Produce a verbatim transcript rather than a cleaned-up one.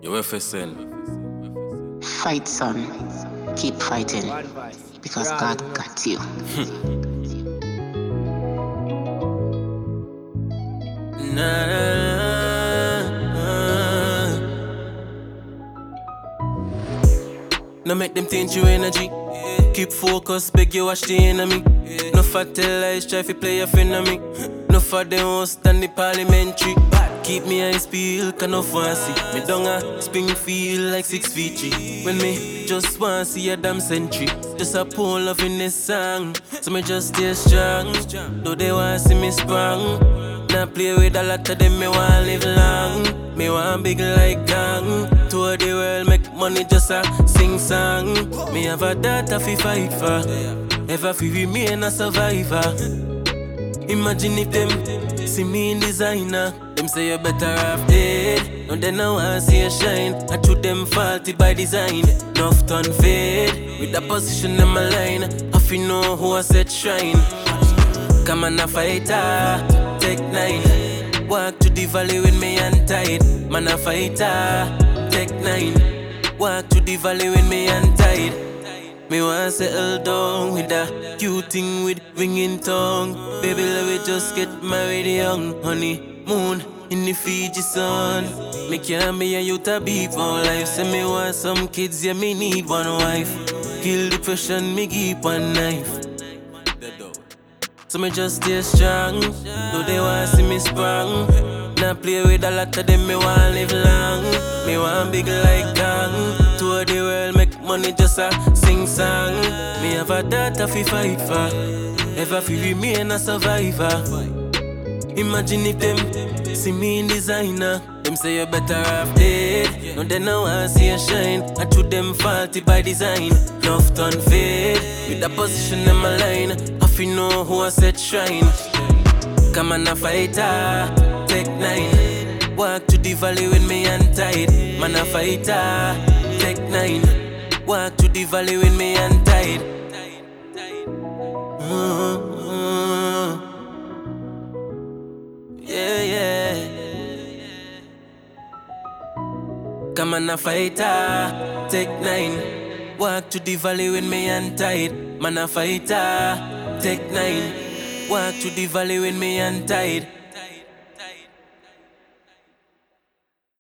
Yo, F S N. Fight, son. Keep fighting. Because God got you. Nah, nah. No make them taint your energy. Keep focus, beg you watch the enemy. No fat tell lies, try to play a friend of me. No for the host and the parliamentary. Keep me eyes peeled, can no fancy. Me down a Springfield like six feet three. When me just want see a damn century. Just a pull love in this song. So me just stay strong. Though they want see me sprung. Now play with a lot of them, me want live long. Me want big like gang. Tour the world, make money just a sing song. Me have a daughter fi fight for. Ever fi remain a survivor. Imagine if them see me in designer. Them say you better off dead. No, they no want see you shine. I treat them faulty by design. Enough to unfade. With the position in my line, I feel know who I set shrine. Come on a fighter, take nine. Walk to the valley with me untied. Man a fighter, take nine. Walk to the valley with me untied. Me want settle down with that cute thing with ringing tongue. Baby, let me just get married young. Honey, moon in the Fiji sun. Me can't be a youth a beat for life. Say me want some kids, yeah, me need one wife. Kill depression, me keep one knife. So me just stay strong. Though they want see me sprung. Now play with a lot of them, me want live long. Me want big like gang. Tour the world, make money just a sing song. Me have a daughter fi fight for. Ever fi remain a survivor. Imagine if them see me in designer. Them say you better off dead. No, they no want see you shine. I treat them faulty by design. Enough to unfade. With the position in my line, I feel know who I set shrine. Come on a fighter, take nine. Walk to the valley with me untied. Man a fighter, take nine. Walk to the valley with me untied. Mm-hmm. Yeah, yeah. Come on a fighter, take nine. Walk to the valley with me untied. Man a fighter, take nine. Walk to the valley with me untied.